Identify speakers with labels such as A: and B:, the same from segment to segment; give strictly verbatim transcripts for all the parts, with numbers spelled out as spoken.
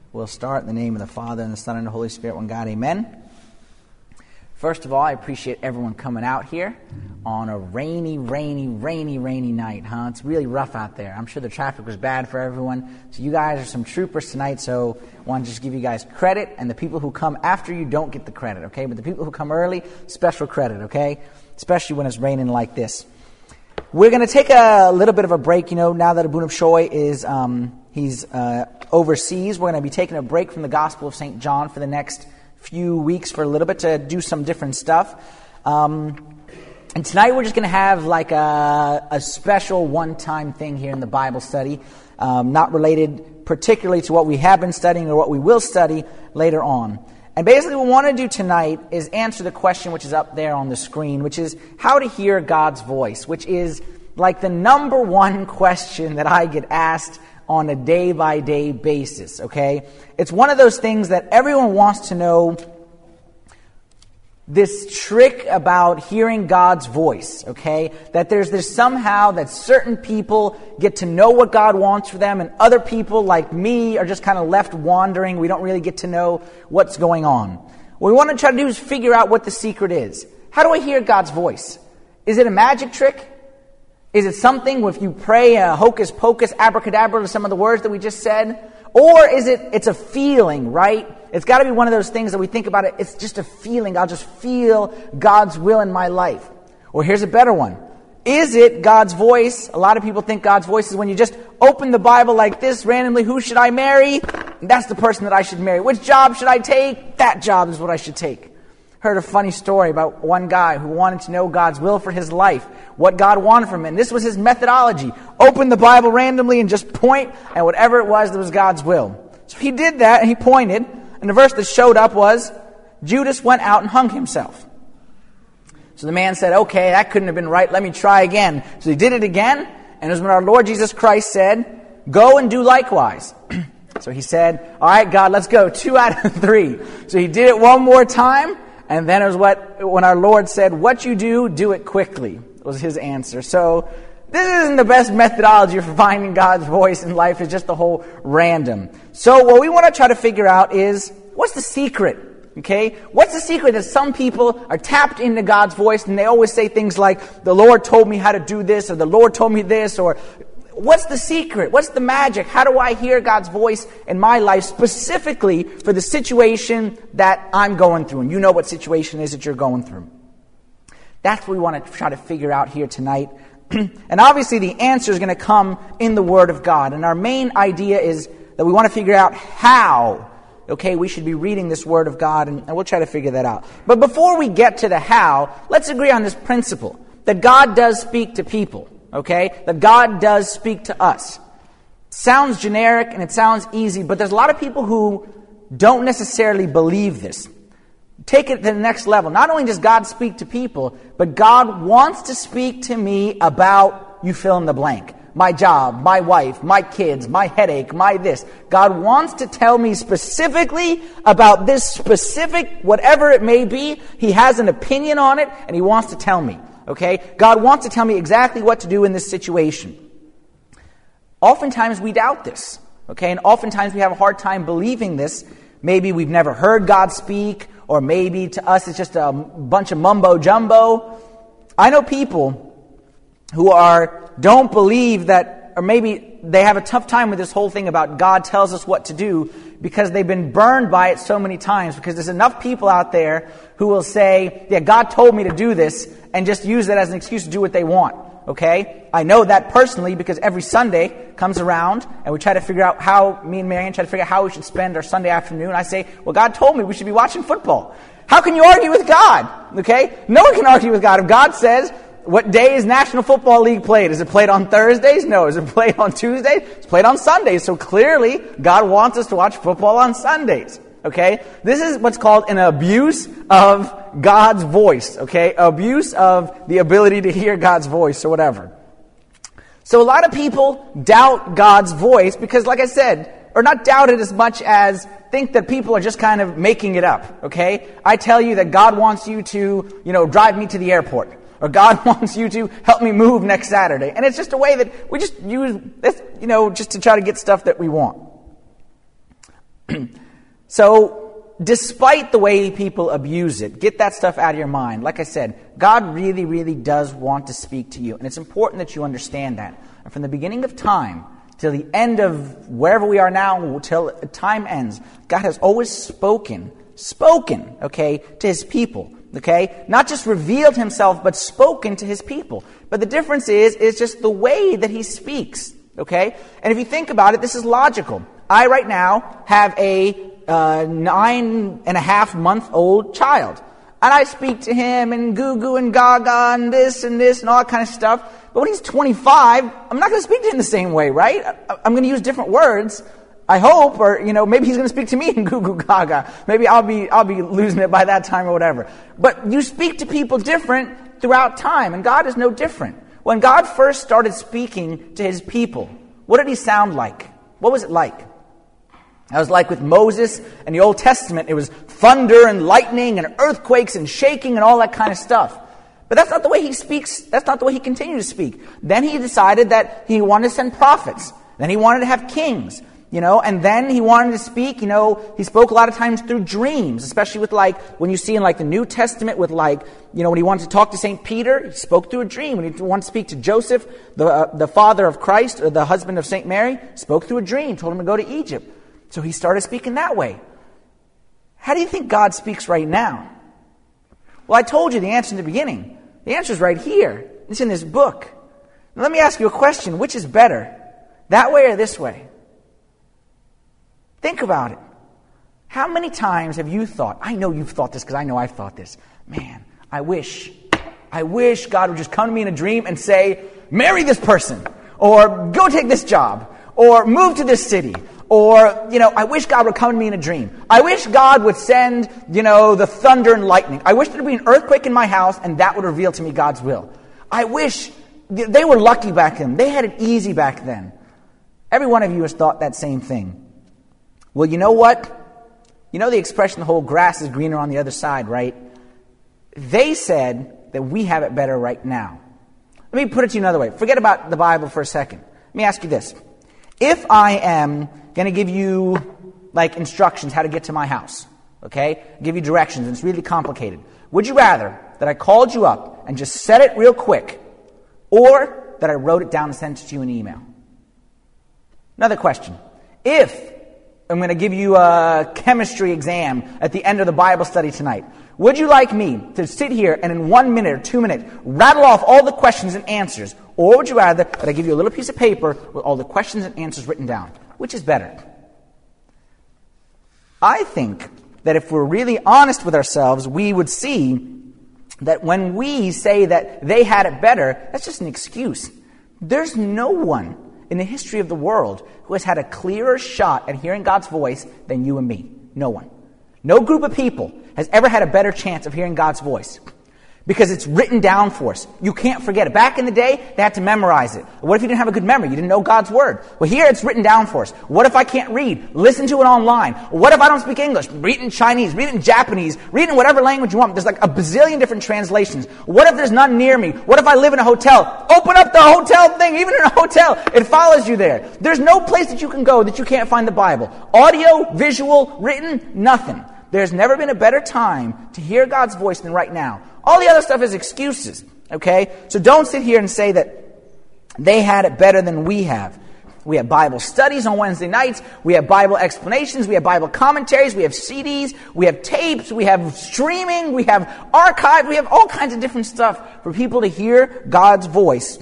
A: We'll start in the name of the Father, and the Son, and the Holy Spirit, one God, amen. First of all, I appreciate everyone coming out here on a rainy, rainy, rainy, rainy night, huh? It's really rough out there. I'm sure the traffic was bad for everyone. So you guys are some troopers tonight, so I want to just give you guys credit, and the people who come after you don't get the credit, okay? But the people who come early, special credit, okay? Especially when it's raining like this. We're going to take a little bit of a break, you know, now that Abunab Shoy is, um, he's uh, overseas. We're going to be taking a break from the Gospel of Saint John for the next few weeks for a little bit to do some different stuff. Um, and tonight we're just going to have like a, a special one-time thing here in the Bible study, um, not related particularly to what we have been studying or what we will study later on. And basically what we want to do tonight is answer the question which is up there on the screen, which is how to hear God's voice, which is like the number one question that I get asked on a day-by-day basis, okay? It's one of those things that everyone wants to know, this trick about hearing God's voice, okay? That there's this somehow that certain people get to know what God wants for them, and other people, like me, are just kind of left wandering. We don't really get to know what's going on. What we want to try to do is figure out what the secret is. How do I hear God's voice? Is it a magic trick? Is it something if you pray a hocus pocus abracadabra to some of the words that we just said? Or is it, it's a feeling, right? It's got to be one of those things that we think about it, it's just a feeling. I'll just feel God's will in my life. Or here's a better one. Is it God's voice? A lot of people think God's voice is when you just open the Bible like this randomly, who should I marry? That's the person that I should marry. Which job should I take? That job is what I should take. Heard a funny story about one guy who wanted to know God's will for his life, what God wanted from him. And this was his methodology. Open the Bible randomly and just point at whatever it was that was God's will. So he did that and he pointed, and the verse that showed up was, Judas went out and hung himself. So the man said, okay, that couldn't have been right, let me try again. So he did it again, and it was when our Lord Jesus Christ said, go and do likewise. So he said, all right, God, let's go, two out of three. So he did it one more time. And then it was what when our Lord said, what you do, do it quickly, was his answer. So this isn't the best methodology for finding God's voice in life. It's just the whole random. So what we want to try to figure out is, what's the secret? Okay? What's the secret that some people are tapped into God's voice and they always say things like, the Lord told me how to do this, or the Lord told me this, or what's the secret? What's the magic? How do I hear God's voice in my life specifically for the situation that I'm going through? And you know what situation it is that you're going through. That's what we want to try to figure out here tonight. And obviously the answer is going to come in the Word of God. And our main idea is that we want to figure out how, okay, we should be reading this Word of God, and, and we'll try to figure that out. But before we get to the how, let's agree on this principle, that God does speak to people. Okay? That God does speak to us. Sounds generic and it sounds easy, but there's a lot of people who don't necessarily believe this. Take it to the next level. Not only does God speak to people, but God wants to speak to me about, you fill in the blank. My job, my wife, my kids, my headache, my this. God wants to tell me specifically about this specific, whatever it may be. He has an opinion on it and He wants to tell me. Okay? God wants to tell me exactly what to do in this situation. Oftentimes we doubt this. Okay? And oftentimes we have a hard time believing this. Maybe we've never heard God speak, or maybe to us it's just a bunch of mumbo jumbo. I know people who are don't believe that, or maybe they have a tough time with this whole thing about God tells us what to do, because they've been burned by it so many times, because there's enough people out there who will say, yeah, God told me to do this, and just use that as an excuse to do what they want. Okay? I know that personally because every Sunday comes around and we try to figure out how, me and Marianne try to figure out how we should spend our Sunday afternoon. I say, well, God told me we should be watching football. How can you argue with God? Okay? No one can argue with God. If God says, what day is National Football League played? Is it played on Thursdays? No. Is it played on Tuesdays? It's played on Sundays. So clearly, God wants us to watch football on Sundays. Okay? This is what's called an abuse of God's voice. Okay? Abuse of the ability to hear God's voice or whatever. So a lot of people doubt God's voice because, like I said, or not doubt it as much as think that people are just kind of making it up. Okay? I tell you that God wants you to, you know, drive me to the airport. Or God wants you to help me move next Saturday. And it's just a way that we just use this, you know, just to try to get stuff that we want. So, despite the way people abuse it, get that stuff out of your mind. Like I said, God really, really does want to speak to you. And it's important that you understand that. And from the beginning of time till the end of wherever we are now, till time ends, God has always spoken, spoken, okay, to his people. Okay? Not just revealed himself, but spoken to his people. But the difference is, is just the way that he speaks. Okay? And if you think about it, this is logical. I right now have a uh, nine and a half month old child. And I speak to him and goo goo and gaga and this and this and all that kind of stuff. But when he's twenty-five, I'm not going to speak to him the same way, right? I'm going to use different words. I hope, or, you know, maybe he's going to speak to me in goo goo gaga. Maybe I'll be, I'll be losing it by that time or whatever. But you speak to people different throughout time, and God is no different. When God first started speaking to his people, what did he sound like? What was it like? It was like with Moses and the Old Testament. It was thunder and lightning and earthquakes and shaking and all that kind of stuff. But that's not the way he speaks. That's not the way he continued to speak. Then he decided that he wanted to send prophets. Then he wanted to have kings. You know, and then he wanted to speak, you know, he spoke a lot of times through dreams, especially with like, when you see in like the New Testament with like, you know, when he wanted to talk to Saint Peter, he spoke through a dream. When he wanted to speak to Joseph, the uh, the father of Christ, or the husband of Saint Mary, spoke through a dream, told him to go to Egypt. So he started speaking that way. How do you think God speaks right now? Well, I told you the answer in the beginning. The answer is right here. It's in this book. Now, let me ask you a question. Which is better? That way or this way? Think about it. How many times have you thought, I know you've thought this because I know I've thought this, man, I wish, I wish God would just come to me in a dream and say, marry this person, or go take this job, or move to this city, or, you know, I wish God would come to me in a dream. I wish God would send, you know, the thunder and lightning. I wish there would be an earthquake in my house and that would reveal to me God's will. I wish, they were lucky back then. They had it easy back then. Every one of you has thought that same thing. Well, you know what? You know the expression, the whole grass is greener on the other side, right? They said that we have it better right now. Let me put it to you another way. Forget about the Bible for a second. Let me ask you this. If I am going to give you, like, instructions how to get to my house, okay? Give you directions, and it's really complicated. Would you rather that I called you up and just said it real quick, or that I wrote it down and sent it to you in an email? Another question. If I'm going to give you a chemistry exam at the end of the Bible study tonight, would you like me to sit here and in one minute or two minutes rattle off all the questions and answers? Or would you rather that I give you a little piece of paper with all the questions and answers written down? Which is better? I think that if we're really honest with ourselves, we would see that when we say that they had it better, that's just an excuse. There's no one in the history of the world who has had a clearer shot at hearing God's voice than you and me. No one. No group of people has ever had a better chance of hearing God's voice. Because it's written down for us. You can't forget it. Back in the day, they had to memorize it. What if you didn't have a good memory? You didn't know God's Word. Well, here it's written down for us. What if I can't read? Listen to it online. What if I don't speak English? Read it in Chinese. Read it in Japanese. Read it in whatever language you want. There's like a bazillion different translations. What if there's none near me? What if I live in a hotel? Open up the hotel thing. Even in a hotel, it follows you there. There's no place that you can go that you can't find the Bible. Audio, visual, written, nothing. There's never been a better time to hear God's voice than right now. All the other stuff is excuses, okay? So don't sit here and say that they had it better than we have. We have Bible studies on Wednesday nights. We have Bible explanations. We have Bible commentaries. We have C Ds. We have tapes. We have streaming. We have archive. We have all kinds of different stuff for people to hear God's voice,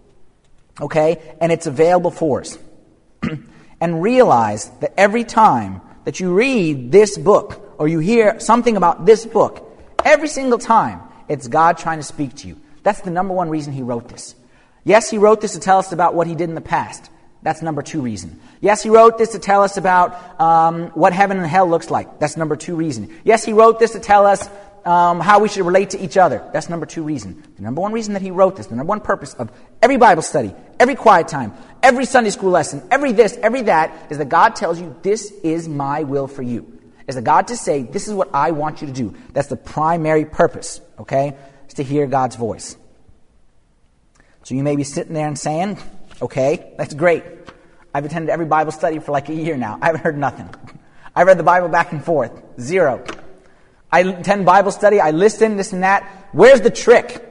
A: okay? And it's available for us. And realize that every time that you read this book or you hear something about this book, every single time, it's God trying to speak to you. That's the number one reason he wrote this. Yes, he wrote this to tell us about what he did in the past. That's number two reason. Yes, he wrote this to tell us about um, what heaven and hell looks like. That's number two reason. Yes, he wrote this to tell us um, how we should relate to each other. That's number two reason. The number one reason that he wrote this, the number one purpose of every Bible study, every quiet time, every Sunday school lesson, every this, every that, is that God tells you, this is my will for you. Is that God to say, this is what I want you to do. That's the primary purpose, okay? Is to hear God's voice. So you may be sitting there and saying, okay, that's great. I've attended every Bible study for like a year now. I haven't heard nothing. I read the Bible back and forth. Zero. I attend Bible study. I listen, this and that. Where's the trick?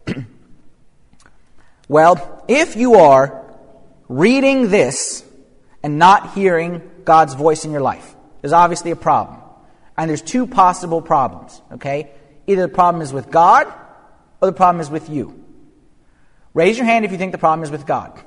A: Well, if you are reading this and not hearing God's voice in your life, there's obviously a problem. And there's two possible problems, okay? Either the problem is with God or the problem is with you. Raise your hand if you think the problem is with God.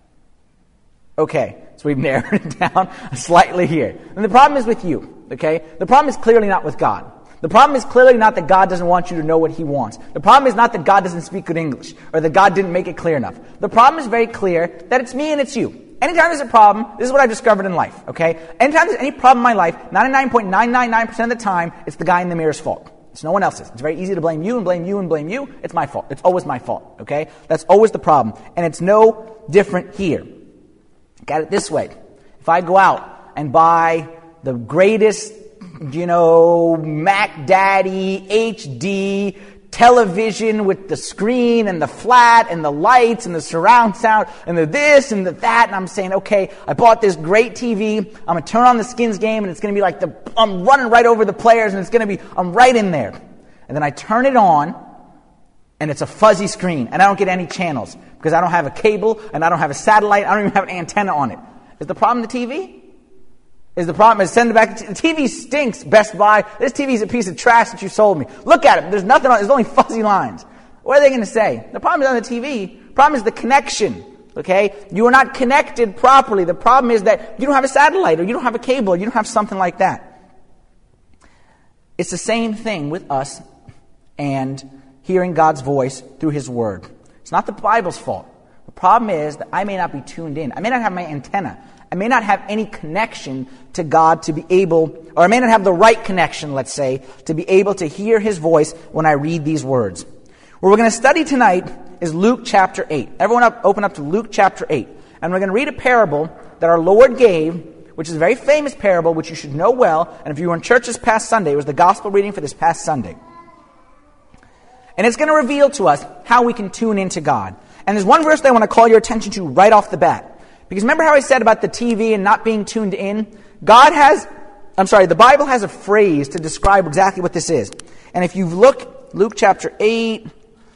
A: Okay, so we've narrowed it down slightly here. And the problem is with you, okay? The problem is clearly not with God. The problem is clearly not that God doesn't want you to know what He wants. The problem is not that God doesn't speak good English or that God didn't make it clear enough. The problem is very clear that it's me and it's you. Anytime there's a problem, this is what I've discovered in life, okay? Anytime there's any problem in my life, ninety-nine point nine nine nine percent of the time, it's the guy in the mirror's fault. It's no one else's. It's very easy to blame you and blame you and blame you. It's my fault. It's always my fault, okay? That's always the problem. And it's no different here. Got it this way. If I go out and buy the greatest, you know, Mac Daddy H D television with the screen and the flat and the lights and the surround sound and the this and the that, and I'm saying, okay, I bought this great T V, I'm going to turn on the Skins game and it's going to be like the, I'm running right over the players and it's going to be, I'm right in there. And then I turn it on and it's a fuzzy screen and I don't get any channels because I don't have a cable and I don't have a satellite, I don't even have an antenna on it. Is the problem the T V? Is the problem is send it back. The T V stinks, Best Buy. This T V is a piece of trash that you sold me. Look at it. There's nothing on it. There's only fuzzy lines. What are they going to say? The problem is on the T V. The problem is the connection. Okay? You are not connected properly. The problem is that you don't have a satellite or you don't have a cable or you don't have something like that. It's the same thing with us and hearing God's voice through His Word. It's not the Bible's fault. The problem is that I may not be tuned in. I may not have my antenna. I may not have any connection to God to be able, or I may not have the right connection, let's say, to be able to hear His voice when I read these words. What we're going to study tonight is Luke chapter eight. Everyone up, open up to Luke chapter eight. And we're going to read a parable that our Lord gave, which is a very famous parable, which you should know well. And if you were in church this past Sunday, it was the gospel reading for this past Sunday. And it's going to reveal to us how we can tune into God. And there's one verse that I want to call your attention to right off the bat. Because remember how I said about the T V and not being tuned in? God has, I'm sorry, the Bible has a phrase to describe exactly what this is. And if you look, Luke chapter eight,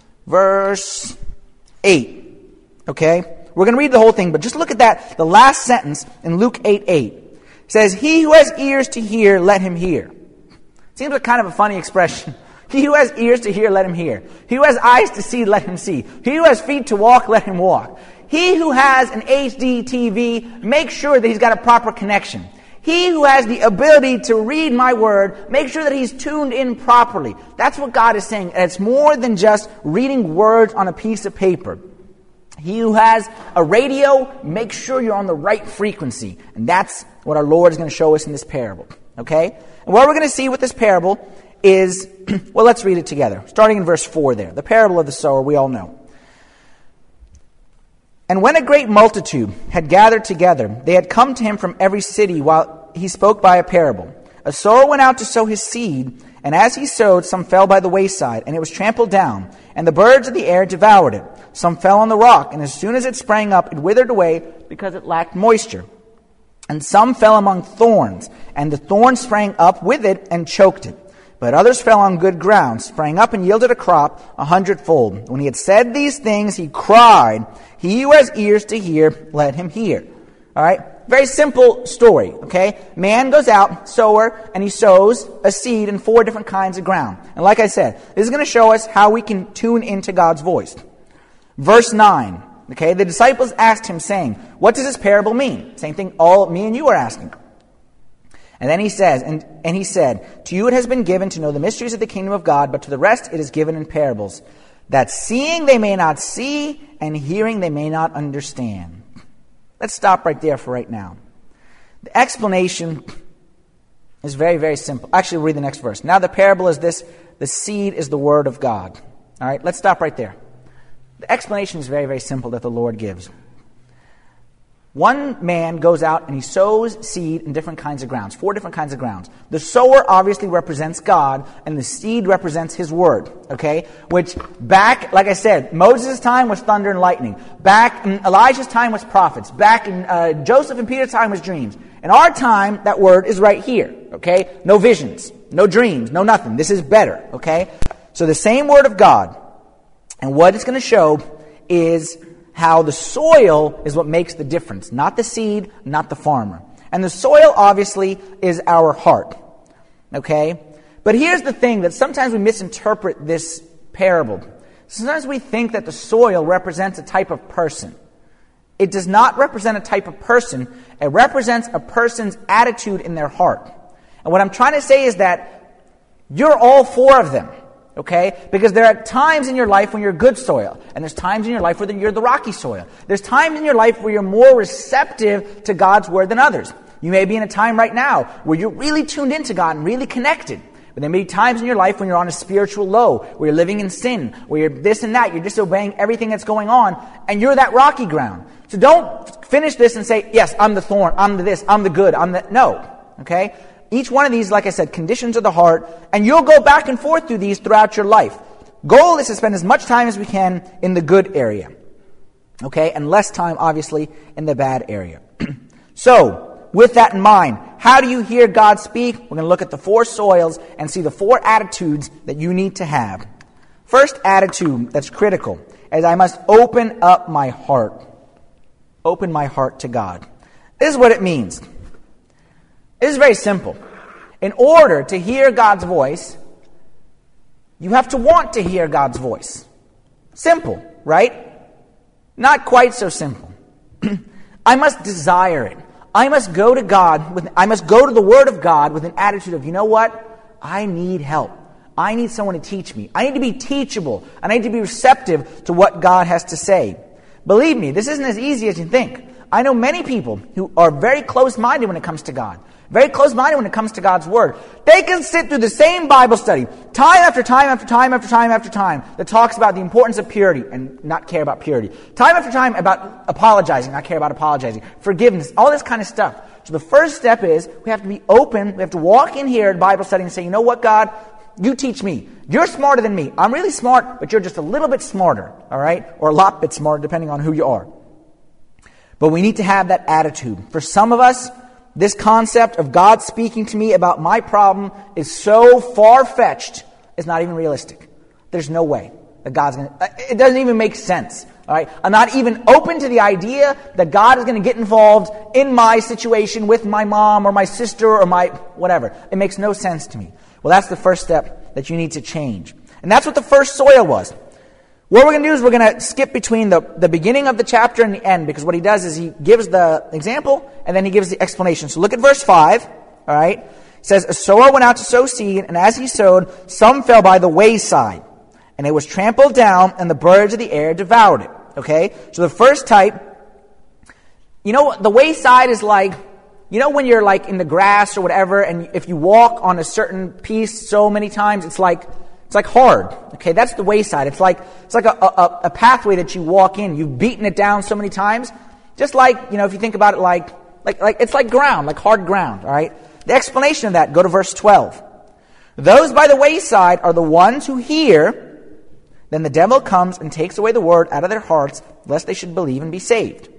A: verse eight, okay? We're going to read the whole thing, but just look at that, the last sentence in Luke eight eight. It says, "He who has ears to hear, let him hear." Seems like kind of a funny expression. He who has ears to hear, let him hear. He who has eyes to see, let him see. He who has feet to walk, let him walk. He who has an H D T V, make sure that he's got a proper connection. He who has the ability to read my word, make sure that he's tuned in properly. That's what God is saying. And it's more than just reading words on a piece of paper. He who has a radio, make sure you're on the right frequency. And that's what our Lord is going to show us in this parable. Okay? And what we're going to see with this parable is, well, let's read it together. Starting in verse four there. The parable of the sower, we all know. "And when a great multitude had gathered together, they had come to him from every city while he spoke by a parable. A sower went out to sow his seed, and as he sowed, some fell by the wayside, and it was trampled down, and the birds of the air devoured it. Some fell on the rock, and as soon as it sprang up, it withered away because it lacked moisture. And some fell among thorns, and the thorns sprang up with it and choked it. But others fell on good ground, sprang up and yielded a crop a hundredfold. When he had said these things, he cried, 'He who has ears to hear, let him hear.'" All right? Very simple story, okay? Man goes out, sower, and he sows a seed in four different kinds of ground. And like I said, this is going to show us how we can tune into God's voice. Verse nine, okay? "The disciples asked him, saying, 'What does this parable mean?'" Same thing all me and you are asking. And then he says, and, and he said, "To you it has been given to know the mysteries of the kingdom of God, but to the rest it is given in parables, that seeing they may not see, and hearing they may not understand." Let's stop right there for right now. The explanation is very, very simple. Actually, we'll read the next verse. "Now the parable is this, the seed is the word of God." All right, let's stop right there. The explanation is very, very simple that the Lord gives. One man goes out and he sows seed in different kinds of grounds, four different kinds of grounds. The sower obviously represents God, and the seed represents his word, okay? Which back, like I said, Moses' time was thunder and lightning. Back in Elijah's time was prophets. Back in uh, Joseph and Peter's time was dreams. In our time, that word is right here, okay? No visions, no dreams, no nothing. This is better, okay? So the same word of God, and what it's going to show is how the soil is what makes the difference. Not the seed, not the farmer. And the soil, obviously, is our heart. Okay? But here's the thing, that sometimes we misinterpret this parable. Sometimes we think that the soil represents a type of person. It does not represent a type of person. It represents a person's attitude in their heart. And what I'm trying to say is that you're all four of them. Okay? Because there are times in your life when you're good soil, and there's times in your life where you're the rocky soil. There's times in your life where you're more receptive to God's word than others. You may be in a time right now where you're really tuned into God and really connected. But there may be times in your life when you're on a spiritual low, where you're living in sin, where you're this and that, you're disobeying everything that's going on, and you're that rocky ground. So don't finish this and say, yes, I'm the thorn, I'm the this, I'm the good, I'm the... No. Okay? Each one of these, like I said, conditions of the heart, and you'll go back and forth through these throughout your life. Goal is to spend as much time as we can in the good area. Okay? And less time, obviously, in the bad area. So, with that in mind, how do you hear God speak? We're going to look at the four soils and see the four attitudes that you need to have. First attitude that's critical is I must open up my heart. Open my heart to God. This is what it means. It is very simple. In order to hear God's voice, you have to want to hear God's voice. Simple, right? Not quite so simple. I must desire it. I must go to God, with, I must go to the Word of God with an attitude of, you know what? I need help. I need someone to teach me. I need to be teachable. I need to be receptive to what God has to say. Believe me, this isn't as easy as you think. I know many people who are very close-minded when it comes to God. Very close-minded when it comes to God's Word. They can sit through the same Bible study, time after time after time after time after time, that talks about the importance of purity and not care about purity. Time after time about apologizing, not care about apologizing. Forgiveness, all this kind of stuff. So the first step is we have to be open. We have to walk in here at Bible study and say, you know what, God? You teach me. You're smarter than me. I'm really smart, but you're just a little bit smarter, all right? Or a lot bit smarter, depending on who you are. But we need to have that attitude. For some of us, this concept of God speaking to me about my problem is so far-fetched, it's not even realistic. There's no way that God's going to... It doesn't even make sense. All right? I'm not even open to the idea that God is going to get involved in my situation with my mom or my sister or my whatever. It makes no sense to me. Well, that's the first step that you need to change. And that's what the first soil was. What we're going to do is we're going to skip between the, the beginning of the chapter and the end, because what he does is he gives the example and then he gives the explanation. So look at verse five, all right? It says, a sower went out to sow seed, and as he sowed, some fell by the wayside, and it was trampled down, and the birds of the air devoured it. Okay? So the first type, you know, the wayside is like, you know when you're like in the grass or whatever, and if you walk on a certain piece so many times, it's like, It's like hard. Okay, that's the wayside. It's like it's like a, a, a pathway that you walk in. You've beaten it down so many times. Just like, you know, if you think about it like, like, like it's like ground, like hard ground, all right? The explanation of that, go to verse twelve. Those by the wayside are the ones who hear, then the devil comes and takes away the word out of their hearts, lest they should believe and be saved.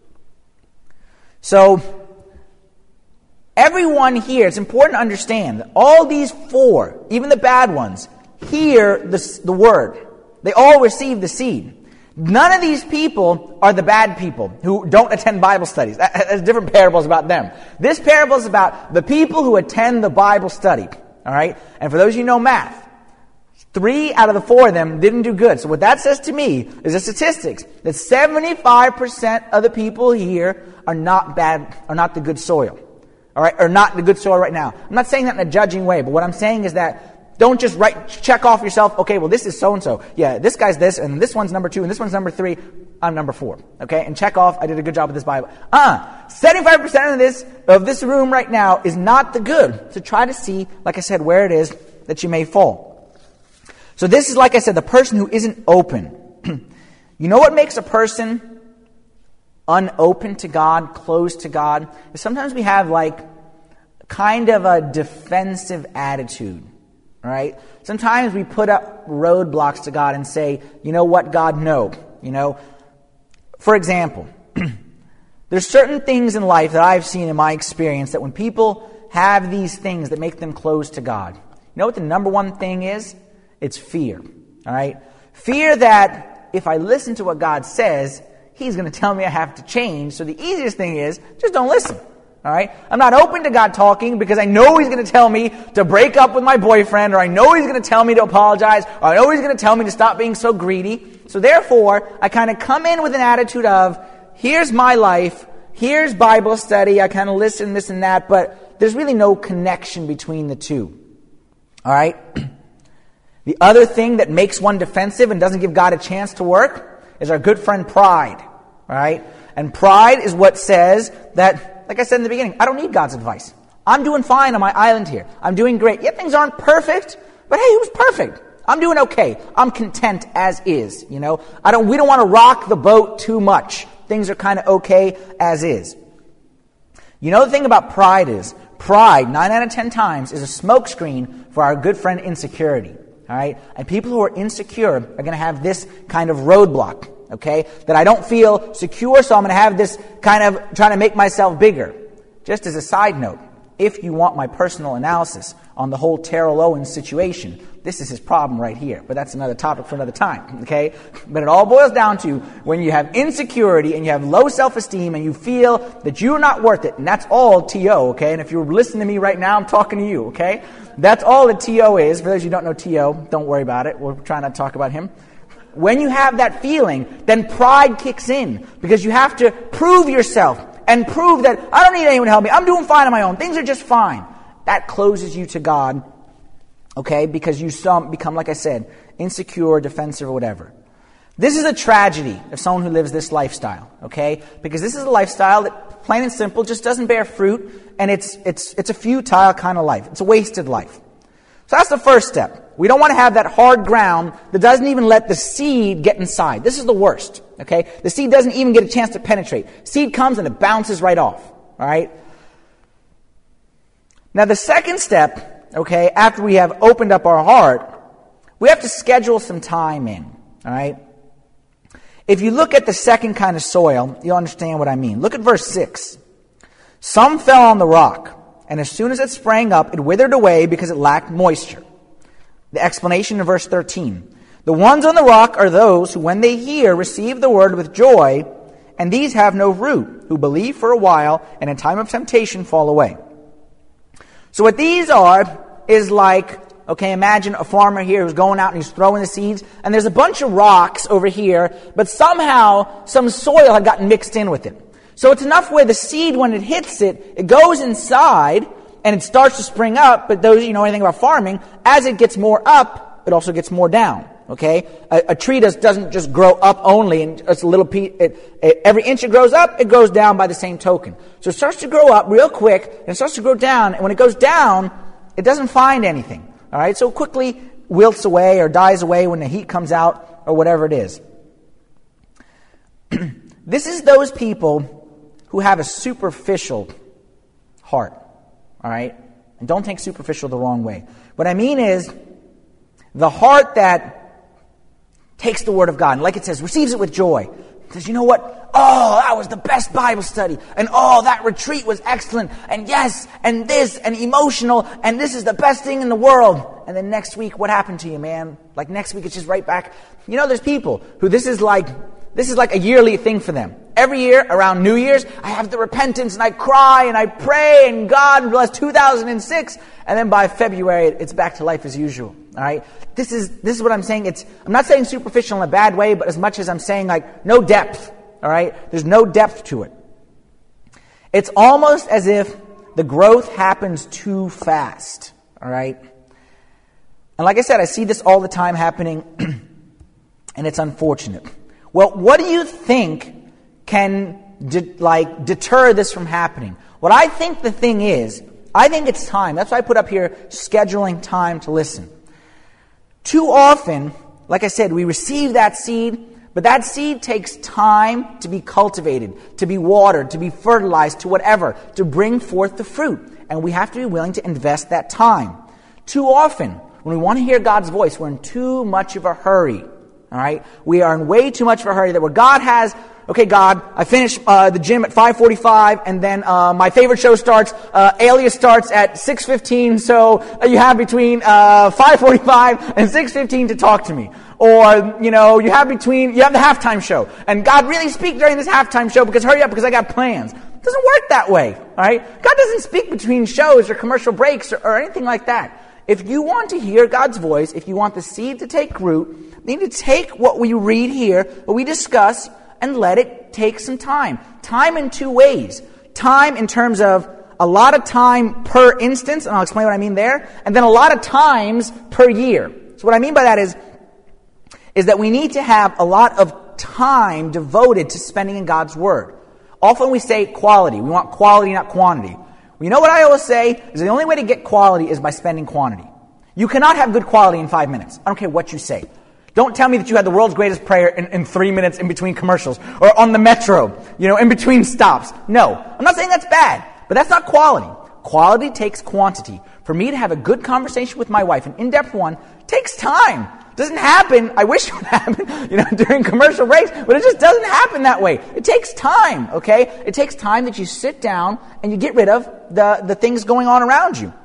A: So, everyone here, it's important to understand that all these four, even the bad ones, hear the, the word. They all receive the seed. None of these people are the bad people who don't attend Bible studies. There's different parables about them. This parable is about the people who attend the Bible study. All right? And for those of you who know math, three out of the four of them didn't do good. So what that says to me is the statistics, that seventy-five percent of the people here are not bad, are not the good soil. All right? Or not the good soil right now. I'm not saying that in a judging way, but what I'm saying is that don't just write, check off yourself, okay, well, this is so-and-so. Yeah, this guy's this, and this one's number two, and this one's number three. I'm number four. Okay? And check off, I did a good job with this Bible. Uh, seventy-five percent of this, of this room right now is not the good. So try to see, like I said, where it is that you may fall. So this is, like I said, the person who isn't open. You know what makes a person unopen to God, closed to God, is sometimes we have like kind of a defensive attitude, right? Sometimes we put up roadblocks to God and say, you know what, God, no. You know, for example, there's certain things in life that I've seen in my experience that when people have these things that make them close to God, you know what the number one thing is? It's fear, all right? Fear that if I listen to what God says, He's going to tell me I have to change. So the easiest thing is, just don't listen, all right? I'm not open to God talking because I know He's going to tell me to break up with my boyfriend, or I know He's going to tell me to apologize, or I know He's going to tell me to stop being so greedy. So therefore, I kind of come in with an attitude of, here's my life, here's Bible study, I kind of listen, this and that, but there's really no connection between the two. All right? The other thing that makes one defensive and doesn't give God a chance to work is our good friend pride. All right? And pride is what says that, like I said in the beginning, I don't need God's advice. I'm doing fine on my island here. I'm doing great. Yeah, things aren't perfect, but hey, who's perfect? I'm doing okay. I'm content as is, you know. I don't we don't want to rock the boat too much. Things are kind of okay as is. You know the thing about pride is, pride, nine out of ten times, is a smokescreen for our good friend insecurity. All right? And people who are insecure are going to have this kind of roadblock, okay? That I don't feel secure, so I'm going to have this kind of trying to make myself bigger. Just as a side note, if you want my personal analysis on the whole Terrell Owens situation, this is his problem right here. But that's another topic for another time, okay? But it all boils down to when you have insecurity and you have low self-esteem and you feel that you're not worth it, and that's all T O, okay? And if you're listening to me right now, I'm talking to you, okay? That's all that T O is. For those of you who don't know T O, don't worry about it. We're trying not to talk about him. When you have that feeling, then pride kicks in because you have to prove yourself and prove that I don't need anyone to help me. I'm doing fine on my own. Things are just fine. That closes you to God, okay, because you some become, like I said, insecure, defensive, or whatever. This is a tragedy of someone who lives this lifestyle, okay, because this is a lifestyle that, plain and simple, just doesn't bear fruit, and it's it's it's a futile kind of life. It's a wasted life. So that's the first step. We don't want to have that hard ground that doesn't even let the seed get inside. This is the worst, okay? The seed doesn't even get a chance to penetrate. Seed comes and it bounces right off, all right? Now the second step, okay, after we have opened up our heart, we have to schedule some time in, all right? If you look at the second kind of soil, you'll understand what I mean. Look at verse six. Some fell on the rock, and as soon as it sprang up, it withered away because it lacked moisture. The explanation in verse thirteen. The ones on the rock are those who, when they hear, receive the word with joy, and these have no root, who believe for a while, and in time of temptation fall away. So what these are is like, okay, imagine a farmer here who's going out and he's throwing the seeds, and there's a bunch of rocks over here, but somehow some soil had gotten mixed in with it. So it's enough where the seed, when it hits it, it goes inside, and it starts to spring up, but those, you know anything about farming, as it gets more up, it also gets more down, okay? A, a tree does, doesn't just grow up only, and it's a little piece, it, it, every inch it grows up, it goes down by the same token. So it starts to grow up real quick, and it starts to grow down, and when it goes down, it doesn't find anything, all right? So it quickly wilts away or dies away when the heat comes out or whatever it is. This is those people who have a superficial heart, all right? And don't take superficial the wrong way. What I mean is the heart that takes the Word of God, and like it says, receives it with joy. It says, you know what? Oh, that was the best Bible study. And oh, that retreat was excellent. And yes, and this, and emotional, and this is the best thing in the world. And then next week, what happened to you, man? Like next week, it's just right back. You know, there's people who this is like, this is like a yearly thing for them. Every year, around New Year's, I have the repentance, and I cry, and I pray, and God bless two thousand six. And then by February, it's back to life as usual. All right? This is this is what I'm saying. It's I'm not saying superficial in a bad way, but as much as I'm saying like no depth. All right? There's no depth to it. It's almost as if the growth happens too fast. All right? And like I said, I see this all the time happening, and it's unfortunate. Well, what do you think can de- like deter this from happening? What I think the thing is, I think it's time. That's why I put up here scheduling time to listen. Too often, like I said, we receive that seed, But that seed takes time to be cultivated, to be watered, to be fertilized, to whatever, to bring forth the fruit. And we have to be willing to invest that time. Too often, when we want to hear God's voice, we're in too much of a hurry. All right? We are in way too much of a hurry that where God has, okay, God, I finish uh, the gym at five forty-five, and then uh, my favorite show starts, uh, Alias starts at six fifteen, so uh, you have between uh, five forty-five and six fifteen to talk to me. Or, you know, you have between, you have the halftime show, and God, really speak during this halftime show because hurry up because I got plans. It doesn't work that way, all right? God doesn't speak between shows or commercial breaks or, or anything like that. If you want to hear God's voice, if you want the seed to take root, you need to take what we read here, what we discuss, and let it take some time. Time in two ways. Time in terms of a lot of time per instance, and I'll explain what I mean there, and then a lot of times per year. So what I mean by that is, is that we need to have a lot of time devoted to spending in God's Word. Often we say quality. We want quality, not quantity. Well, you know what I always say is the only way to get quality is by spending quantity. You cannot have good quality in five minutes. I don't care what you say. Don't tell me that you had the world's greatest prayer in, in three minutes in between commercials or on the metro, you know, in between stops. No, I'm not saying that's bad, but that's not quality. Quality takes quantity. For me to have a good conversation with my wife, an in-depth one, takes time. It doesn't happen. I wish it would happen, you know, during commercial breaks, but it just doesn't happen that way. It takes time, okay? It takes time that you sit down and you get rid of the, the things going on around you.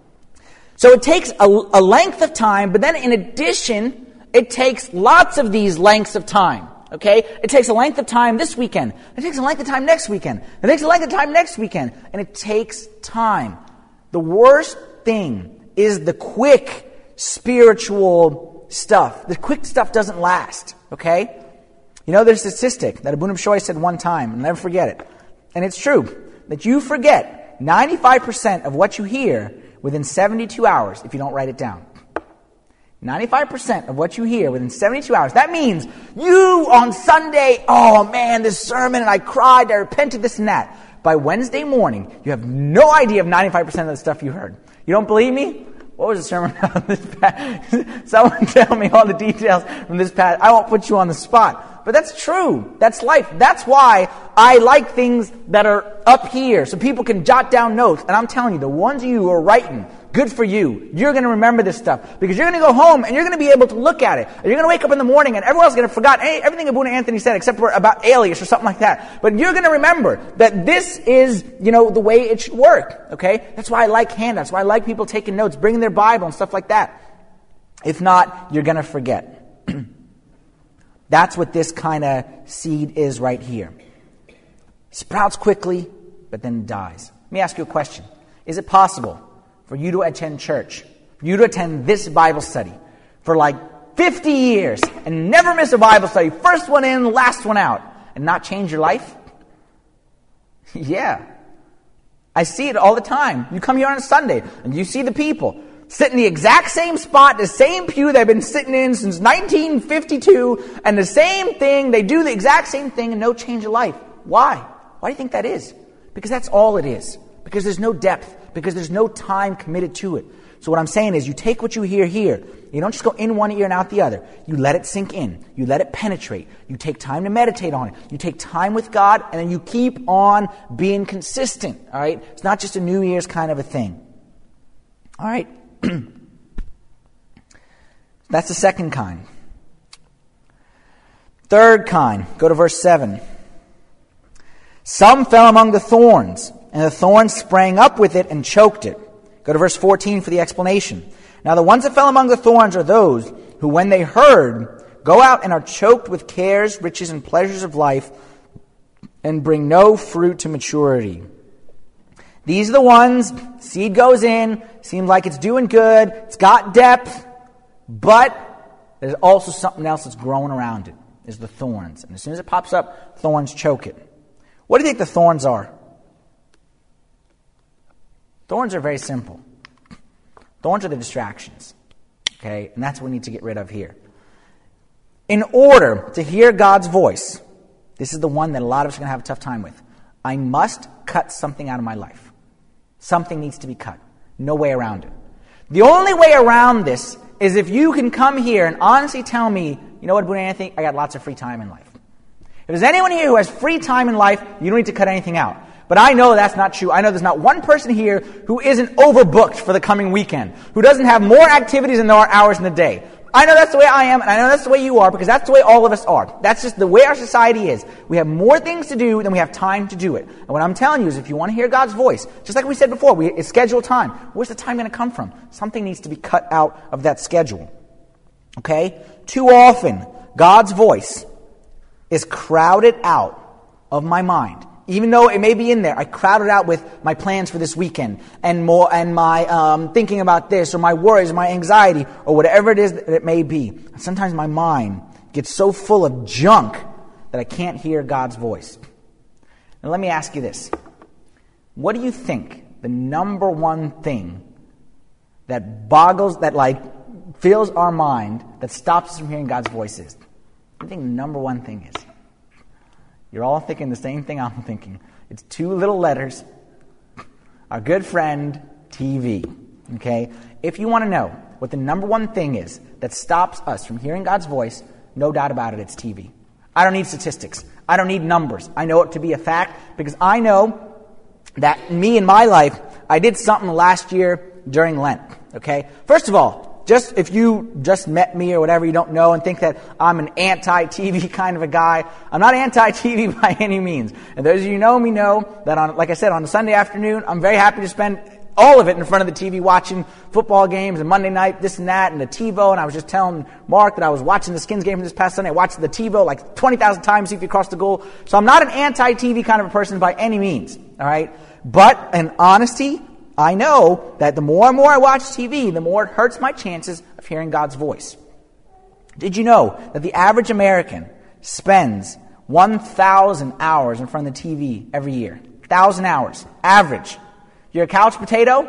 A: So it takes a, a length of time, but then in addition, it takes lots of these lengths of time, okay? It takes a length of time this weekend. It takes a length of time next weekend. It takes a length of time next weekend. And it takes time. The worst thing is the quick spiritual stuff. The quick stuff doesn't last, okay? You know, there's a statistic that Abuna Bishoy said one time, and never forget it. And it's true, that you forget ninety-five percent of what you hear within seventy-two hours if you don't write it down. ninety-five percent of what you hear within seventy-two hours. That means you on Sunday, oh man, this sermon, and I cried, I repented, this and that. By Wednesday morning, you have no idea of ninety-five percent of the stuff you heard. You don't believe me? What was the sermon on this past? Someone tell me all the details from this past. I won't put you on the spot. But that's true. That's life. That's why I like things that are up here, so people can jot down notes. And I'm telling you, the ones of you who are writing, good for you. You're going to remember this stuff. Because you're going to go home and you're going to be able to look at it. And you're going to wake up in the morning and everyone else is going to forgot everything Abuna Anthony said except for about Alias or something like that. But you're going to remember that this is, you know, the way it should work. Okay? That's why I like handouts. That's why I like people taking notes, bringing their Bible and stuff like that. If not, you're going to forget. That's what this kind of seed is right here. Sprouts quickly, but then dies. Let me ask you a question. Is it possible for you to attend church, for you to attend this Bible study for like fifty years and never miss a Bible study, first one in, last one out, and not change your life? Yeah. I see it all the time. You come here on a Sunday and you see the people sit in the exact same spot, the same pew they've been sitting in since nineteen fifty-two, and the same thing, they do the exact same thing and no change of life. Why? Why do you think that is? Because that's all it is. Because there's no depth. Because there's no time committed to it. So what I'm saying is you take what you hear here. You don't just go in one ear and out the other. You let it sink in. You let it penetrate. You take time to meditate on it. You take time with God, and then you keep on being consistent. All right? It's not just a New Year's kind of a thing. All right? That's the second kind. Third kind. Go to verse seven. Some fell among the thorns, and the thorns sprang up with it and choked it. Go to verse fourteen for the explanation. Now the ones that fell among the thorns are those who, when they heard, go out and are choked with cares, riches, and pleasures of life, and bring no fruit to maturity. These are the ones, seed goes in, seems like it's doing good, it's got depth, but there's also something else that's growing around it. There's the thorns. And as soon as it pops up, thorns choke it. What do you think the thorns are? Thorns are very simple. Thorns are the distractions. Okay? And that's what we need to get rid of here. In order to hear God's voice, this is the one that a lot of us are going to have a tough time with. I must cut something out of my life. Something needs to be cut. No way around it. The only way around this is if you can come here and honestly tell me, you know what, Boone Anthony? I got lots of free time in life. If there's anyone here who has free time in life, you don't need to cut anything out. But I know that's not true. I know there's not one person here who isn't overbooked for the coming weekend, who doesn't have more activities than there are hours in the day. I know that's the way I am, and I know that's the way you are, because that's the way all of us are. That's just the way our society is. We have more things to do than we have time to do it. And what I'm telling you is if you want to hear God's voice, just like we said before, we schedule time. Where's the time going to come from? Something needs to be cut out of that schedule. Okay? Too often, God's voice is crowded out of my mind. Even though it may be in there, I crowd it out with my plans for this weekend and more, and my um, thinking about this, or my worries, or my anxiety, or whatever it is that it may be. And sometimes my mind gets so full of junk that I can't hear God's voice. Now let me ask you this. What do you think the number one thing that boggles, that like fills our mind, that stops us from hearing God's voice is? What do you think the number one thing is? You're all thinking the same thing I'm thinking. It's two little letters. Our good friend, T V. Okay? If you want to know what the number one thing is that stops us from hearing God's voice, no doubt about it, it's T V. I don't need statistics. I don't need numbers. I know it to be a fact because I know that me in my life, I did something last year during Lent. Okay? First of all, Just if you just met me or whatever, you don't know and think that I'm an anti-T V kind of a guy. I'm not anti-T V by any means. And those of you who know me know that, on, like I said, on a Sunday afternoon, I'm very happy to spend all of it in front of the T V watching football games and Monday night, this and that, and the TiVo. And I was just telling Mark that I was watching the Skins game from this past Sunday. I watched the TiVo like twenty thousand times, see if you cross the goal. So I'm not an anti-T V kind of a person by any means. All right? But in honesty, I know that the more and more I watch T V, the more it hurts my chances of hearing God's voice. Did you know that the average American spends one thousand hours in front of the T V every year? one thousand hours. Average. You're a couch potato?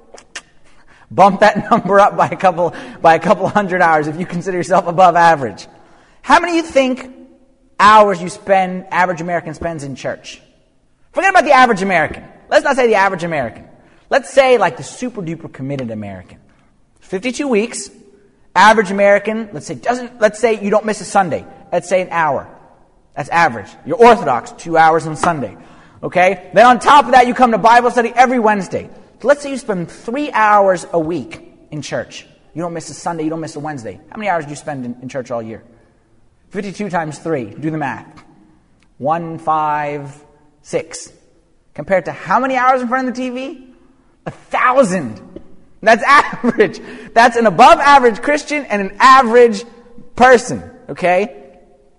A: Bump that number up by a couple by a couple hundred hours if you consider yourself above average. How many of you think hours you spend, average American spends in church? Forget about the average American. Let's not say the average American. Let's say like the super duper committed American. fifty-two weeks, average American, let's say doesn't let's say you don't miss a Sunday. Let's say an hour. That's average. You're Orthodox, two hours on Sunday. Okay? Then on top of that, you come to Bible study every Wednesday. So let's say you spend three hours a week in church. You don't miss a Sunday, you don't miss a Wednesday. How many hours do you spend in, in church all year? fifty-two times three. Do the math. One, five, six. Compared to how many hours in front of the T V? A thousand. That's average. That's an above average Christian and an average person. Okay?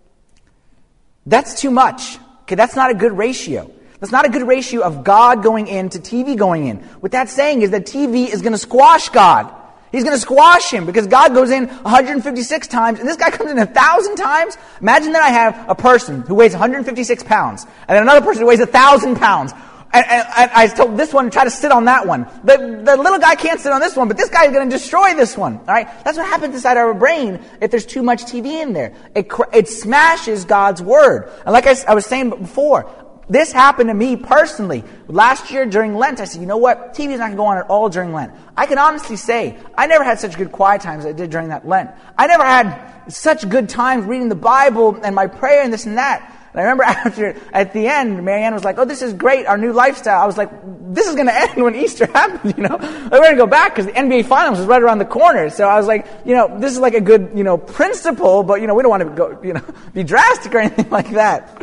A: That's too much. Okay, that's not a good ratio. That's not a good ratio of God going in to T V going in. What that's saying is that T V is going to squash God. He's going to squash him because God goes in one hundred fifty-six times and this guy comes in a thousand times. Imagine that I have a person who weighs one hundred fifty-six pounds and then another person who weighs a thousand pounds. And, and, and I told this one to try to sit on that one. The, the little guy can't sit on this one, but this guy is going to destroy this one. All right, that's what happens inside our brain if there's too much T V in there. It it smashes God's word. And like I, I was saying before, this happened to me personally. Last year during Lent, I said, you know what? T V is not going to go on at all during Lent. I can honestly say, I never had such good quiet times as I did during that Lent. I never had such good times reading the Bible and my prayer and this and that. And I remember after, at the end, Marianne was like, oh, this is great, our new lifestyle. I was like, this is going to end when Easter happens, you know. We're going to go back because the N B A Finals is right around the corner. So I was like, you know, this is like a good, you know, principle, but, you know, we don't want to go, you know, be drastic or anything like that.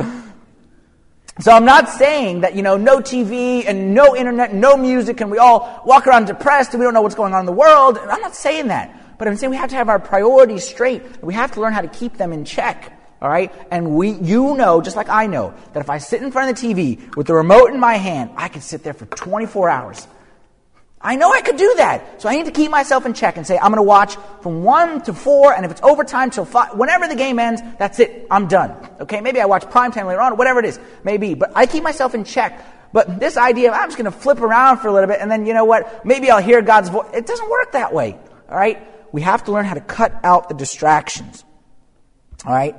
A: So I'm not saying that, you know, no T V and no internet, no music, and we all walk around depressed and we don't know what's going on in the world. I'm not saying that. But I'm saying we have to have our priorities straight. We have to learn how to keep them in check. All right? And we, you know, just like I know, that if I sit in front of the T V with the remote in my hand, I could sit there for twenty-four hours. I know I could do that. So I need to keep myself in check and say, I'm going to watch from one to four, and if it's overtime till five, whenever the game ends, that's it. I'm done. Okay? Maybe I watch primetime later on, whatever it is. Maybe. But I keep myself in check. But this idea of I'm just going to flip around for a little bit, and then, you know what, maybe I'll hear God's voice. It doesn't work that way. All right? We have to learn how to cut out the distractions. All right?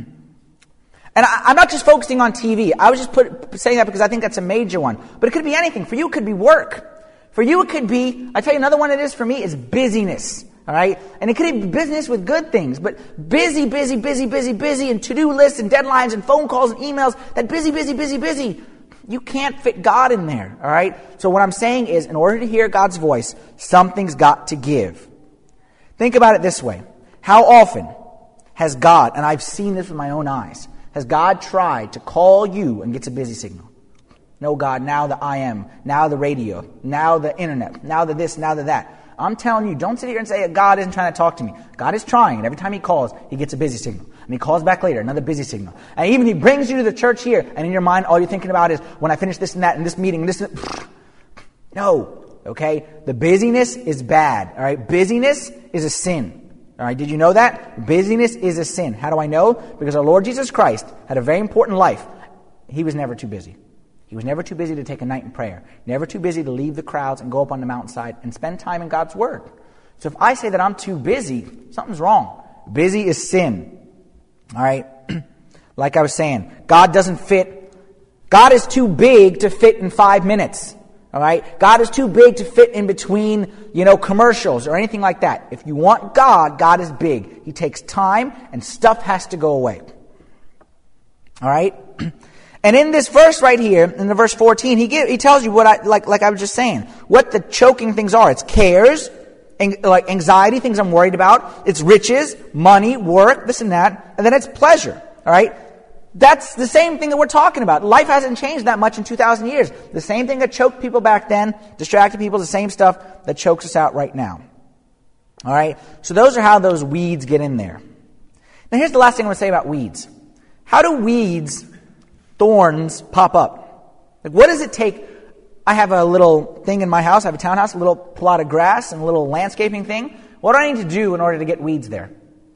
A: And I, I'm not just focusing on T V. I was just put, saying that because I think that's a major one. But it could be anything. For you, it could be work. For you, it could be, I tell you another one it is for me, is busyness. All right? And it could be business with good things, but busy, busy, busy, busy, busy, and to-do lists and deadlines and phone calls and emails, that busy, busy, busy, busy, you can't fit God in there. All right? So what I'm saying is, in order to hear God's voice, something's got to give. Think about it this way. How often has God, and I've seen this with my own eyes, has God tried to call you and gets a busy signal? No, God, now the I am, now the radio, now the internet, now the this, now the that. I'm telling you, don't sit here and say God isn't trying to talk to me. God is trying, and every time he calls, he gets a busy signal. And he calls back later, another busy signal. And even he brings you to the church here, and in your mind, all you're thinking about is, when I finish this and that, and this meeting, and this and no, okay? The busyness is bad, all right? Busyness is a sin, all right? Did you know that? Busyness is a sin. How do I know? Because our Lord Jesus Christ had a very important life. He was never too busy. He was never too busy to take a night in prayer, never too busy to leave the crowds and go up on the mountainside and spend time in God's Word. So if I say that I'm too busy, something's wrong. Busy is sin. All right? Like I was saying, God doesn't fit. God is too big to fit in five minutes. All right? God is too big to fit in between, you know, commercials or anything like that. If you want God, God is big. He takes time and stuff has to go away. All right? And in this verse right here, in the verse fourteen, he give, he tells you what I like like I was just saying, what the choking things are. It's cares, ang, like anxiety, things I'm worried about. It's riches, money, work, this and that, and then it's pleasure. All right, that's the same thing that we're talking about. Life hasn't changed that much in two thousand years. The same thing that choked people back then, distracted people, the same stuff that chokes us out right now. All right, so those are how those weeds get in there. Now here's the last thing I want to say about weeds. How do weeds, thorns, pop up? Like, what does it take? I have a little thing in my house. I have a townhouse, a little plot of grass and a little landscaping thing. What do I need to do in order to get weeds there?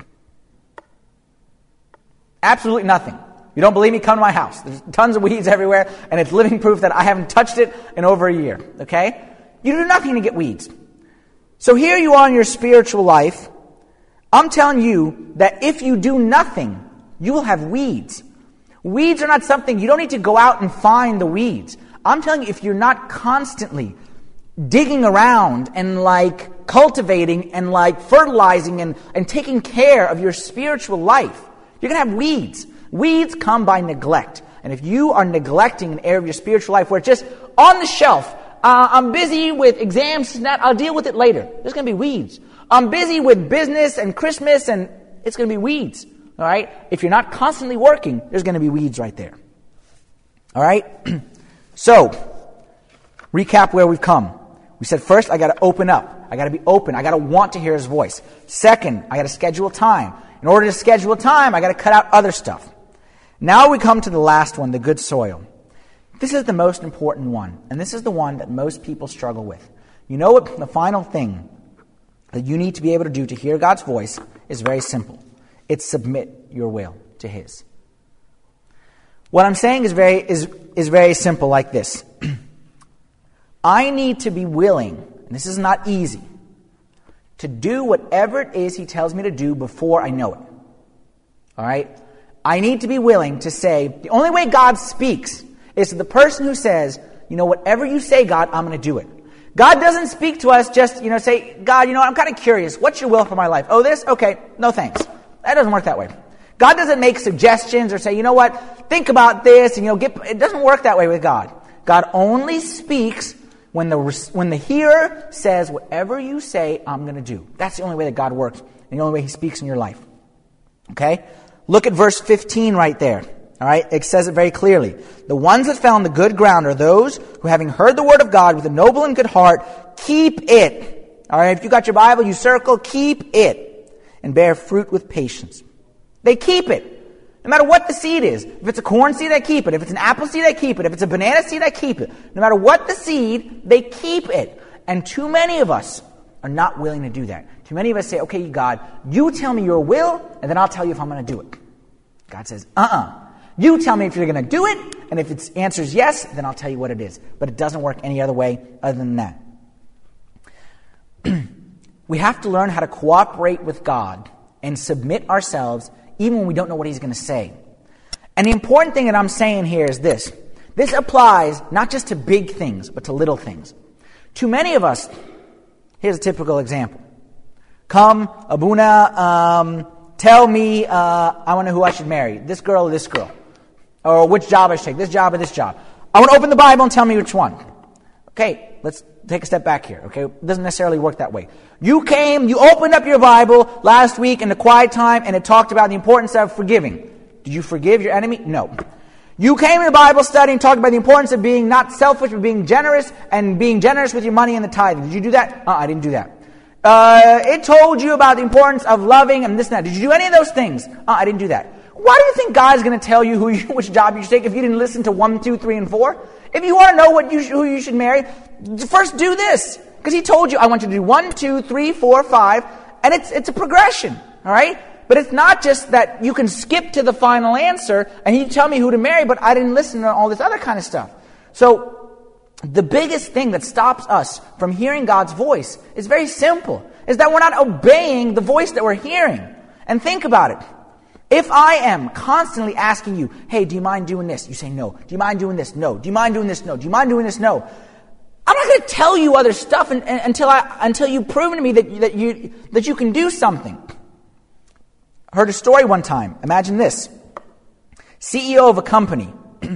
A: Absolutely nothing. You don't believe me? Come to my house. There's tons of weeds everywhere, and it's living proof that I haven't touched it in over a year. Okay? You do nothing to get weeds. So here you are in your spiritual life. I'm telling you that if you do nothing, you will have weeds. Weeds are not something, you don't need to go out and find the weeds. I'm telling you, if you're not constantly digging around and like cultivating and like fertilizing and, and taking care of your spiritual life, you're going to have weeds. Weeds come by neglect. And if you are neglecting an area of your spiritual life where it's just on the shelf, uh, I'm busy with exams and that, I'll deal with it later. There's going to be weeds. I'm busy with business and Christmas and it's going to be weeds. All right? If you're not constantly working, there's going to be weeds right there. All right? So, recap where we've come. We said first, I got to open up. I got to be open. I got to want to hear His voice. Second, I got to schedule time. In order to schedule time, I got to cut out other stuff. Now we come to the last one, the good soil. This is the most important one, and this is the one that most people struggle with. You know what? The final thing that you need to be able to do to hear God's voice is very simple. It's submit your will to His. What I'm saying is very is, is very simple like this. I need to be willing, and this is not easy, to do whatever it is He tells me to do before I know it. All right? I need to be willing to say, the only way God speaks is to the person who says, you know, whatever you say, God, I'm going to do it. God doesn't speak to us just, you know, say, God, you know, I'm kind of curious. What's your will for my life? Oh, this? Okay. No, thanks. That doesn't work that way. God doesn't make suggestions or say, you know what, think about this, and, you know, get, it doesn't work that way with God. God only speaks when the when the hearer says, whatever you say, I'm going to do. That's the only way that God works, and the only way He speaks in your life. Okay? Look at verse fifteen right there. All right? It says it very clearly. The ones that fell on the good ground are those who, having heard the word of God with a noble and good heart, keep it. All right? If you got your Bible, you circle, keep it, and bear fruit with patience. They keep it. No matter what the seed is. If it's a corn seed, I keep it. If it's an apple seed, I keep it. If it's a banana seed, I keep it. No matter what the seed, they keep it. And too many of us are not willing to do that. Too many of us say, okay, God, you tell me your will, and then I'll tell you if I'm going to do it. God says, uh-uh. You tell me if you're going to do it, and if its answer is yes, then I'll tell you what it is. But it doesn't work any other way other than that. We have to learn how to cooperate with God and submit ourselves even when we don't know what He's going to say. And the important thing that I'm saying here is this. This applies not just to big things, but to little things. Too many of us, here's a typical example. come, Abuna, um, tell me, uh, I want to know who I should marry, this girl or this girl, or which job I should take, this job or this job. I want to open the Bible and tell me which one. Okay, let's take a step back here, okay? It doesn't necessarily work that way. You came, you opened up your Bible last week in the quiet time, and it talked about the importance of forgiving. Did you forgive your enemy? No. You came to the Bible study and talked about the importance of being not selfish, but being generous, and being generous with your money and the tithing. Did you do that? Uh, I didn't do that. Uh, it told you about the importance of loving and this and that. Did you do any of those things? Uh, I didn't do that. Why do you think God's going to tell you who you, which job you should take if you didn't listen to one, two, three, and four? If you want to know what you who you should marry, first do this. Because he told you, I want you to do one, two, three, four, five, and it's it's a progression, all right? But it's not just that you can skip to the final answer and you tell me who to marry, but I didn't listen to all this other kind of stuff. So the biggest thing that stops us from hearing God's voice is very simple, is that we're not obeying the voice that we're hearing. And think about it. If I am constantly asking you, hey, do you mind doing this? You say no. Do you mind doing this? No. Do you mind doing this? No. Do you mind doing this? No. I'm not going to tell you other stuff and, and, until I until you've proven to me that that you that you can do something. I heard a story one time. Imagine this: C E O of a company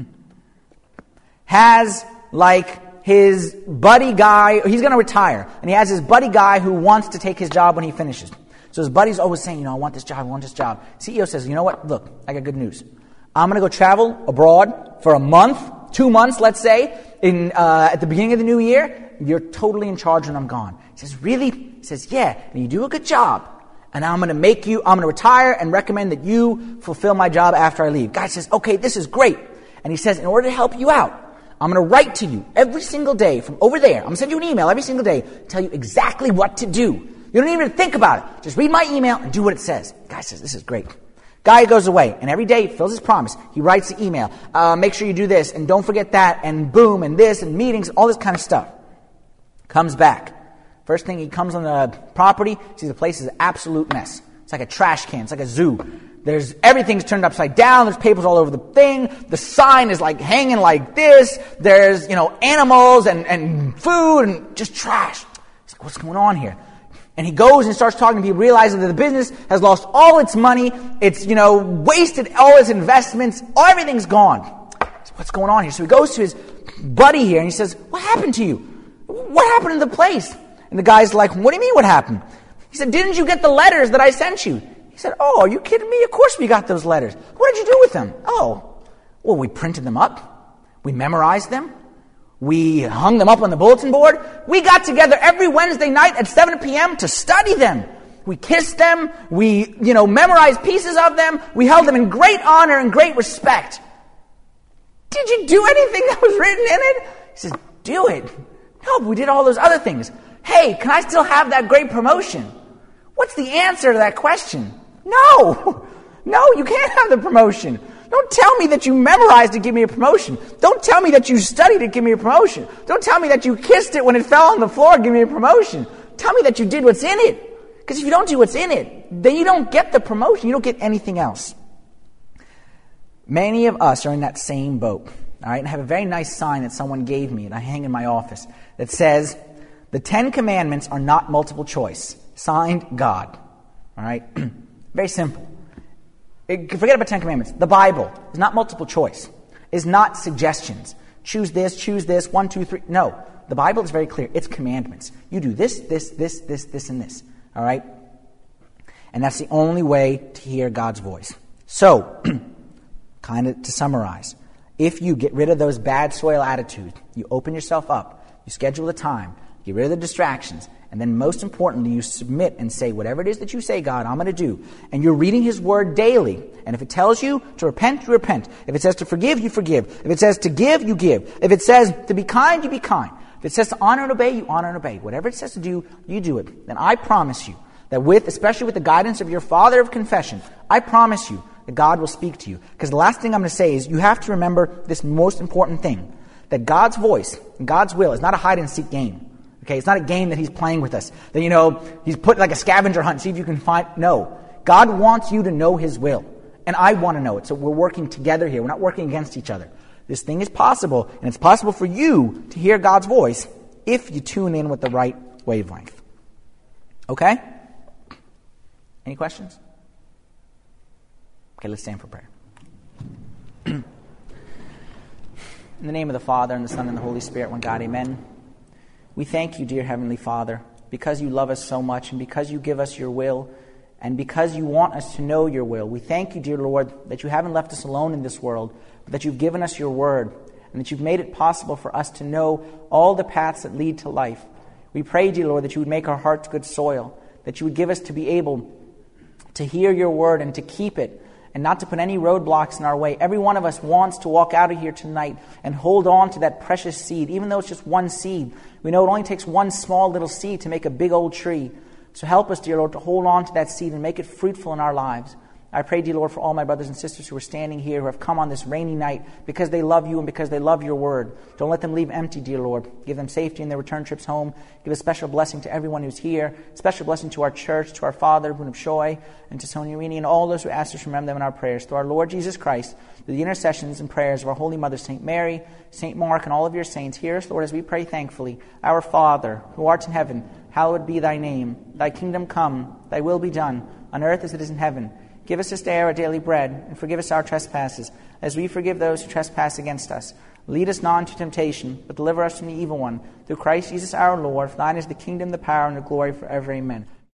A: has like his buddy guy. He's going to retire, and he has his buddy guy who wants to take his job when he finishes. So his buddy's always saying, you know, I want this job, I want this job. C E O says, you know what? Look, I got good news. I'm going to go travel abroad for a month, two months, let's say, in uh, at the beginning of the new year. You're totally in charge when I'm gone. He says, really? He says, yeah. And you do a good job. And I'm going to make you, I'm going to retire and recommend that you fulfill my job after I leave. Guy says, okay, this is great. And he says, in order to help you out, I'm going to write to you every single day from over there. I'm going to send you an email every single day, tell you exactly what to do. You don't even think about it. Just read my email and do what it says. Guy says, this is great. Guy goes away, and every day he fills his promise. He writes the email. Uh, make sure you do this, and don't forget that, and boom, and this, and meetings, all this kind of stuff. Comes back. First thing, he comes on the property, sees the place is an absolute mess. It's like a trash can. It's like a zoo. There's everything's turned upside down. There's papers all over the thing. The sign is like hanging like this. There's, you know, animals and, and food and just trash. He's like, what's going on here? And he goes and starts talking to people, realizing that the business has lost all its money. It's, you know, wasted all its investments. Everything's gone. So what's going on here? So he goes to his buddy here and he says, what happened to you? What happened to the place? And the guy's like, what do you mean what happened? He said, didn't you get the letters that I sent you? He said, oh, are you kidding me? Of course we got those letters. What did you do with them? Oh, well, we printed them up. We memorized them. We hung them up on the bulletin board. We got together every Wednesday night at seven p.m. to study them. We kissed them. We, you know, memorized pieces of them. We held them in great honor and great respect. Did you do anything that was written in it? He says, do it. No, but we did all those other things. Hey, can I still have that great promotion? What's the answer to that question? No. No, you can't have the promotion. Don't tell me that you memorized to give me a promotion. Don't tell me that you studied to give me a promotion. Don't tell me that you kissed it when it fell on the floor to give me a promotion. Tell me that you did what's in it. Because if you don't do what's in it, then you don't get the promotion. You don't get anything else. Many of us are in that same boat. All right, and I have a very nice sign that someone gave me that I hang in my office that says, the Ten Commandments are not multiple choice. Signed, God. All right? Very simple. Forget about Ten Commandments. The Bible is not multiple choice. It's not suggestions. Choose this, choose this, one, two, three. No. The Bible is very clear. It's commandments. You do this, this, this, this, this, and this. All right? And that's the only way to hear God's voice. So, kind of to summarize, if you get rid of those bad soil attitudes, you open yourself up, you schedule the time, get rid of the distractions, and then most importantly, you submit and say, whatever it is that you say, God, I'm going to do. And you're reading His Word daily. And if it tells you to repent, you repent. If it says to forgive, you forgive. If it says to give, you give. If it says to be kind, you be kind. If it says to honor and obey, you honor and obey. Whatever it says to do, you do it. Then I promise you that with, especially with the guidance of your Father of confession, I promise you that God will speak to you. Because the last thing I'm going to say is you have to remember this most important thing, that God's voice, God's will is not a hide-and-seek game. Okay, it's not a game that He's playing with us. That, you know, He's put like a scavenger hunt, see if you can find... No. God wants you to know His will. And I want to know it. So we're working together here. We're not working against each other. This thing is possible, and it's possible for you to hear God's voice if you tune in with the right wavelength. Okay? Any questions? Okay, let's stand for prayer. In the name of the Father, and the Son, and the Holy Spirit, one God, amen. We thank you, dear Heavenly Father, because you love us so much, and because you give us your will, and because you want us to know your will. We thank you, dear Lord, that you haven't left us alone in this world, but that you've given us your word, and that you've made it possible for us to know all the paths that lead to life. We pray, dear Lord, that you would make our hearts good soil, that you would give us to be able to hear your word and to keep it, and not to put any roadblocks in our way. Every one of us wants to walk out of here tonight and hold on to that precious seed, even though it's just one seed. We know it only takes one small little seed to make a big old tree. So help us, dear Lord, to hold on to that seed and make it fruitful in our lives. I pray, dear Lord, for all my brothers and sisters who are standing here, who have come on this rainy night because they love you and because they love your word. Don't let them leave empty, dear Lord. Give them safety in their return trips home. Give a special blessing to everyone who's here. Special blessing to our church, to our father, Bunab Shoy, and to Sonia Rini, and all those who ask us to remember them in our prayers. Through our Lord Jesus Christ, through the intercessions and prayers of our Holy Mother, Saint Mary, Saint Mark, and all of your saints, hear us, Lord, as we pray thankfully. Our Father, who art in heaven, hallowed be thy name. Thy kingdom come, thy will be done, on earth as it is in heaven. Give us this day our daily bread, and forgive us our trespasses, as we forgive those who trespass against us. Lead us not into temptation, but deliver us from the evil one. Through Christ Jesus our Lord, for thine is the kingdom, the power, and the glory forever. Amen.